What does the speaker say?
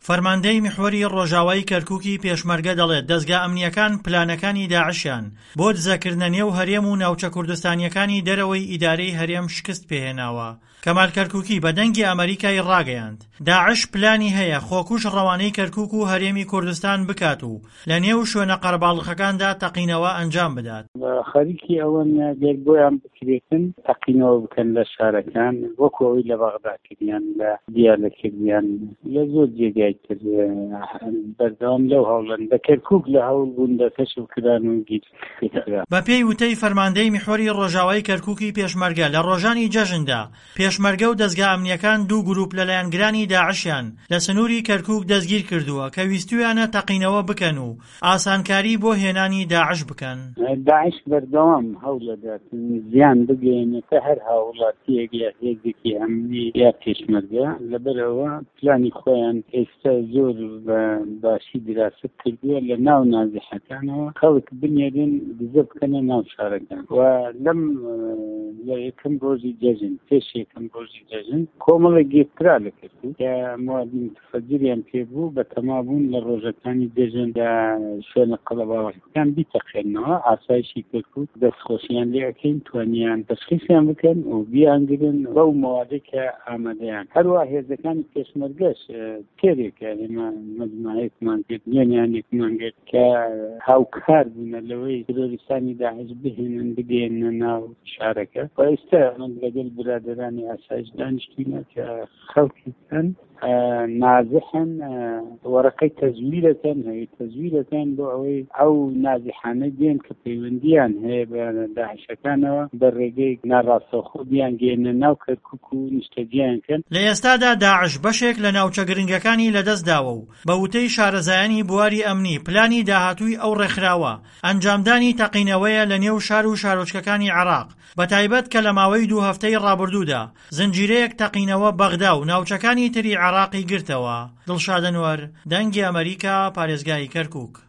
فەرماندەی میحوەری ڕۆژاوایی کەرکووکی پێشمەرگە دەڵێت دەستگا ئەمنیەکان پلانەکانی داعشیان بۆ دزەکردنە نێو هەرێم و ناوچە کوردستانیەکانی دەرەوەی ئیدارەی هەرێم شکست پێهێناوە. کەمال کەرکووکی بە دەنگی ئەمریکای ڕاگەیاند داعش پلانی هەیە خۆکوش ڕەوانەی کەرکووک و هەرێمی کوردستان بکات و لە نێو شوێنە قەرەباڵغەکاندا تەقینەوە ئەنجام بدات. خەریکی ئەوەن گەر بۆیان بکرێتن تەقینەوە بکەن لە شارەکان وەکو ئەوەی لە بەغدا کردیان لە دیالە کردیان لە زۆر جێگای تر بەردەوام لەو هەوڵن بە کەرکووک لە هەوڵ بوون لە کەشفکردان و گیرکردن. بە پێی وتەی فەرماندەی میحوەری ڕۆژاوایی کەرکووکی پێشمەرگە لە ڕۆژانی جەژندا پێشمەرگە و دەستگا ئەمنیەکان دوو گروپ لەلایەنگرانی داعشیان لە سنووری کەرکووک دەستگیر کردووە کە ویستویانە تەقینەوە بکەن و ئاسانکاری بۆ هێنانی داعش بکەن. داعش بەردەوام هەوڵەدات زیان بگەێنێتە هەر هاوڵاتیەک یا هێزێکی ئەمنی یا پێشمەرگە لەبەرەوە پلانی خۆیان ئێستا زۆر بە باشی دراست کردووە لە ناو نازیحەکانەوە خەڵک بنێرن دزە بکەنە ناو شارەکان و لەم لە یەکەم ڕۆژی جەژن پێش یەکەم ڕۆژی جەژن کۆمەڵە گێترا لە کردو کە موادی متفەجریان پێبوو بە تەمابوون لە ڕۆژەکانی جەژندا شوێنە قەڵەباڵغەکان بیتەقێنەوە ئاسایشی کەرکووک دەستخۆشیان لێ ئەکەین توانیان تەشخیصیان بکەن و بیانگرن بەو موادێک کە ئامادەیان هەروە هێزەکانی پێشمەرگەش تێرێکە ئێمە مەجموعەیەکمان کرد وێنیانێکمان کرد کە هاوکار بوونە لەوەی ترۆریستانی داعش بهێنن بگەێنە ناو شارەکە و ئێستا من لەگەڵ برادرانی ئاسایش دانیشتوینە کە خەڵکیان نازحن وەرەقەی تەزویرەکەن هەیە تەزویرەکەن بۆ ئەوەی ئەو نازحانە دێن کە پەیوەندیان هەیە بە داعشەکانەوە بە ڕێگەی ناڕاستەوخۆ بیان گەێنە ناو کەرکووک و نیشتەجییانکەن. لە ئێستادا داعش بەشێک لە ناوچە گرنگەکانی لەدەستداوە و بە وتەی شارەزایانی بواری ئەمنی پلانی داهاتووی ئەو ڕێکخراوە ئەنجامدانی تەقینەوەیە لە نێو شار و شارۆچکەکانی عێراق بەتایبەت کە لە ماوەی 2 هەفتەی ڕابردوودا زنجیرەیەک تەقینەوە بەغدا و ناوچەکانی تری عێراقی گرتەوە. دڵشاد ئەنوەر، دەنگی ئەمریکا، پارێزگای کەرکووک.